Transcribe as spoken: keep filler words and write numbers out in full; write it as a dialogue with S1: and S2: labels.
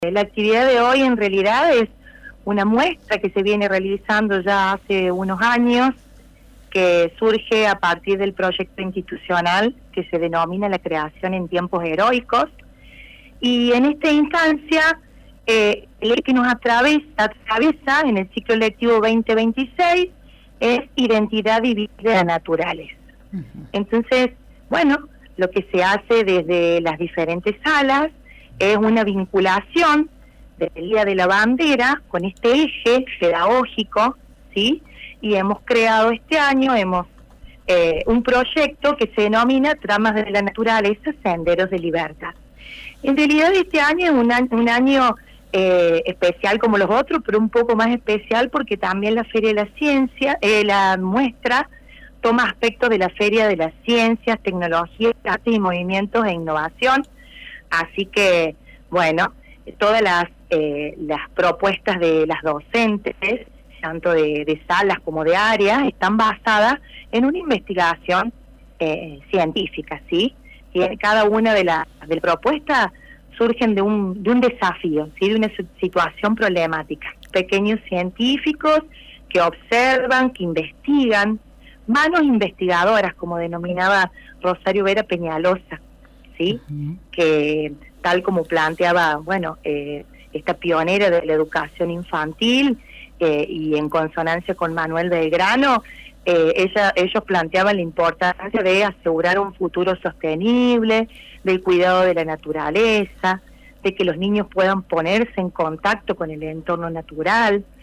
S1: La actividad de hoy en realidad es una muestra que se viene realizando ya hace unos años, que surge a partir del proyecto institucional que se denomina La Creación en Tiempos Heroicos. Y en esta instancia, eh, el que nos atraviesa, atraviesa en el ciclo lectivo veinte veintiséis es Identidad y Vida Naturales. Uh-huh. Entonces, bueno, lo que se hace desde las diferentes salas es una vinculación del Día de la Bandera con este eje pedagógico, ¿sí? Y hemos creado este año, hemos eh, un proyecto que se denomina Tramas de la Naturaleza, Senderos de Libertad. En realidad este año es un año, un año eh, especial como los otros, pero un poco más especial porque también la Feria de la Ciencia, eh, la muestra toma aspectos de la Feria de las Ciencias, Tecnologías, Artes y Movimientos e Innovación. Así que, bueno, todas las, eh, las propuestas de las docentes, tanto de, de salas como de áreas, están basadas en una investigación eh, científica, ¿sí? Y cada una de las de las propuestas surgen de un, de un desafío, ¿sí? De una situación problemática. Pequeños científicos que observan, que investigan, manos investigadoras, como denominaba Rosario Vera Peñalosa, ¿sí? Uh-huh. Que tal como planteaba, bueno, eh, esta pionera de la educación infantil, eh, y en consonancia con Manuel Belgrano, eh, ella, ellos planteaban la importancia de asegurar un futuro sostenible, del cuidado de la naturaleza, de que los niños puedan ponerse en contacto con el entorno natural,